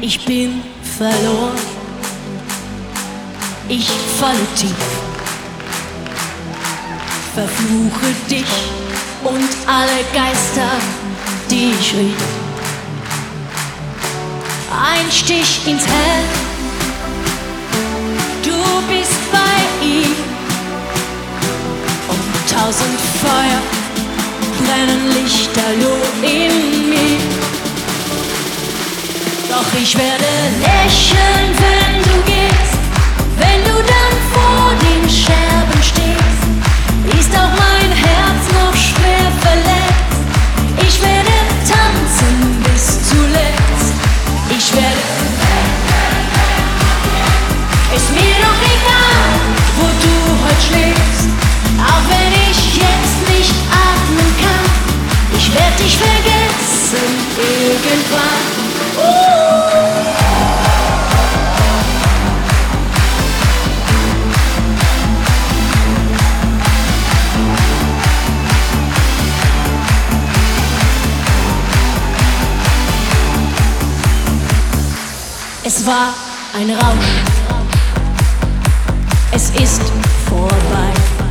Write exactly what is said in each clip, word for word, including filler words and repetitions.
Ich bin verloren, ich falle tief, verfluche dich und alle Geister, die ich rief. Ein Stich ins Herz, du bist bei ihm, und tausend Feuer brennen lichterloh in mir. Doch ich werde lächeln, wenn du gehst, wenn du dann vor den Scherben stehst, ist auch mein Herz noch schwer verletzt. Ich werde tanzen bis zuletzt. Ich werde, ist mir doch egal, wo du heute schläfst, auch wenn ich jetzt nicht atmen kann. Ich werde dich vergessen irgendwann. Es war ein Rausch, es ist vorbei.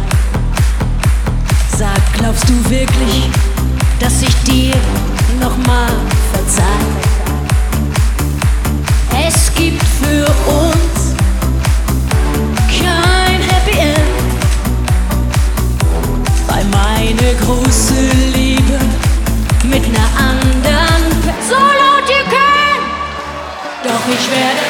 Sag, glaubst du wirklich, dass ich dir nochmal verzeih? Es gibt für uns kein Happy End, weil meine große Liebe mit ner anderen Pe- so laut ihr könnt, doch ich werde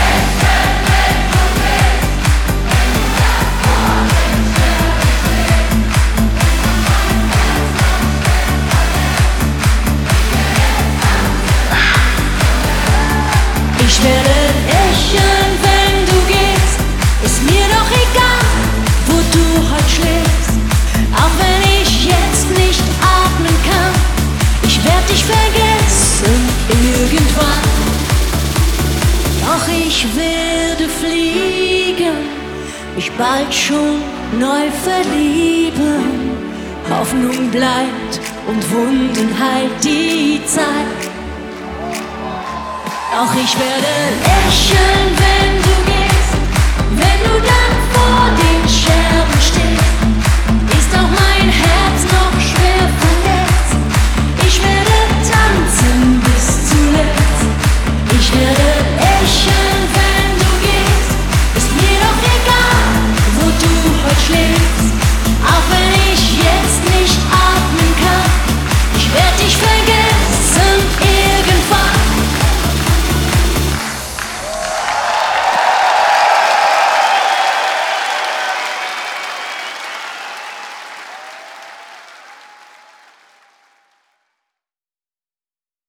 Ich werde lächeln, wenn du gehst, ist mir doch egal, wo du heute schläfst, auch wenn ich jetzt nicht atmen kann. Ich werde dich vergessen irgendwann, doch ich werde fliegen, mich bald schon neu verlieben. Hoffnung bleibt und Wunden heilt die Zeit. Doch ich werde lächeln, wenn du gehst, wenn du da